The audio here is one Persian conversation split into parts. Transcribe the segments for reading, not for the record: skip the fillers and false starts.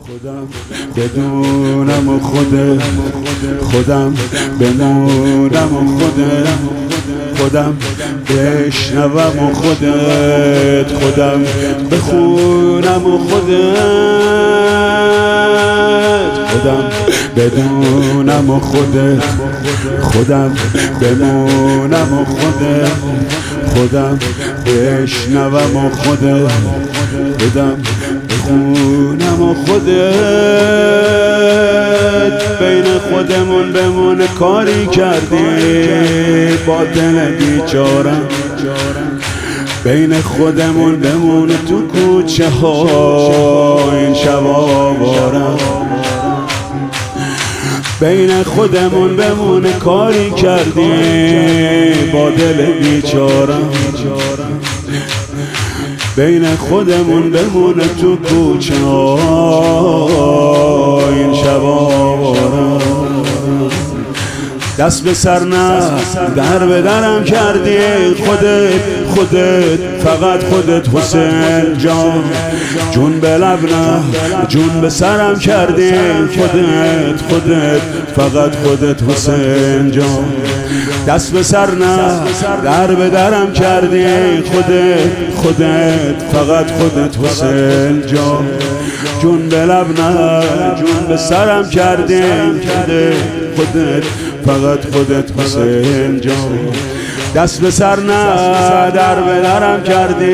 خودم بدونم و خودم بمونم و خودم بشنوم و خودم بخونم و خودم بدونم و خودم بمونم و خودم بشنوم و خودم بخونم و بین خودمون بمونه کاری کردی با دل بیچارم بین خودمون بمونه تو کوچه ها این شبا بارم بین خودمون بمونه کاری کردی با دل بیچارم بین خودمون بمونه تو کوچه ها این شبا بارم دست به سر نه در به درم کردی خودت فقط خودت حسین جان جون به لب نه جون به سرم کردی خودت فقط خودت حسین جان دست به سر نه در به درم کردی خودت فقط خودت حسین جان جون به لب نه جون به سرم کردی خودت فقط خودت حسین جان دست به سر نه در به درم کردی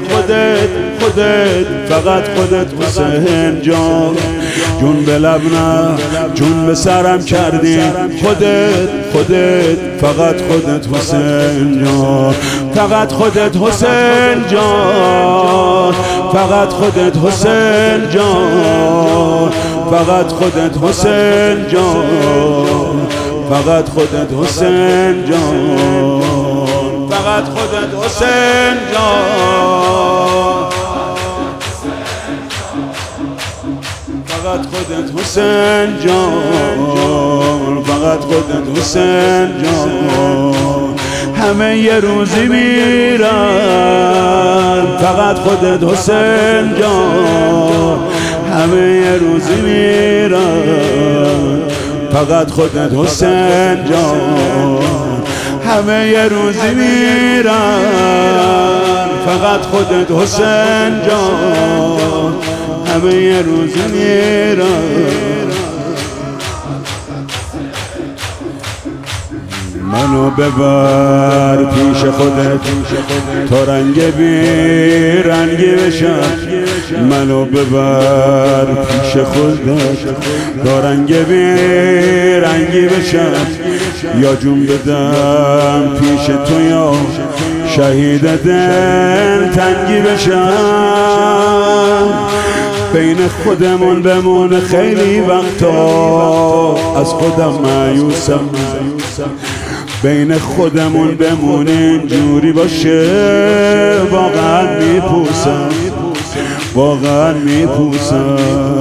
خودت فقط خودت حسین جان جون به لب نه جون به سرم کردی خودت فقط خودت حسین جان فقط خودت حسین جان فقط خودت حسین جان فقط خودت حسین جان فقط خودت حسین جان فقط خودت حسین جان فقط خودت حسین جان فقط خودت حسین جان همه یه روزی میرن فقط خودت حسین جان همه یه روزی میرن فقط خودت حسین جان همه یه روزی میرن فقط خودت حسین جان همه یه روزی میرن منو ببر پیش خودت تا رنگ بی رنگی بشم منو ببر پیش خودت تا رنگ بی رنگی بشم یا جون بدم پیش تو یا شهید دل تنگی بشم بین خودمون بمونه خیلی وقتا از خودم مایوسم بین خودمون بمونه اینجوری باشه واقعا میپوسم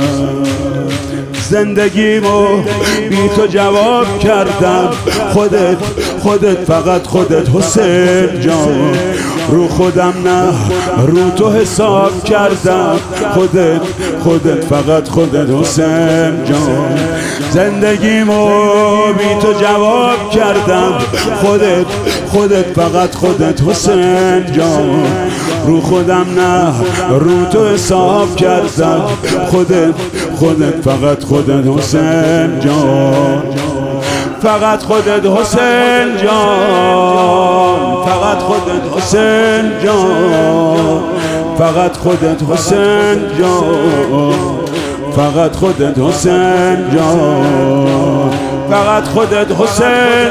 زندگیمو بی تو جواب کردم خودت فقط خودت حسین جان رو خودم نه رو تو حساب کردم خودت فقط خودت حسین جان زندگیمو بی تو جواب کردم خودت فقط خودت حسین جان رو خودم نه رو تو حساب کردم خودت فقط خودت حسین جان فقط خودت حسین جان فقط خودت حسین جان فقط خودت حسین جان فقط خودت حسین جان فقط خودت حسین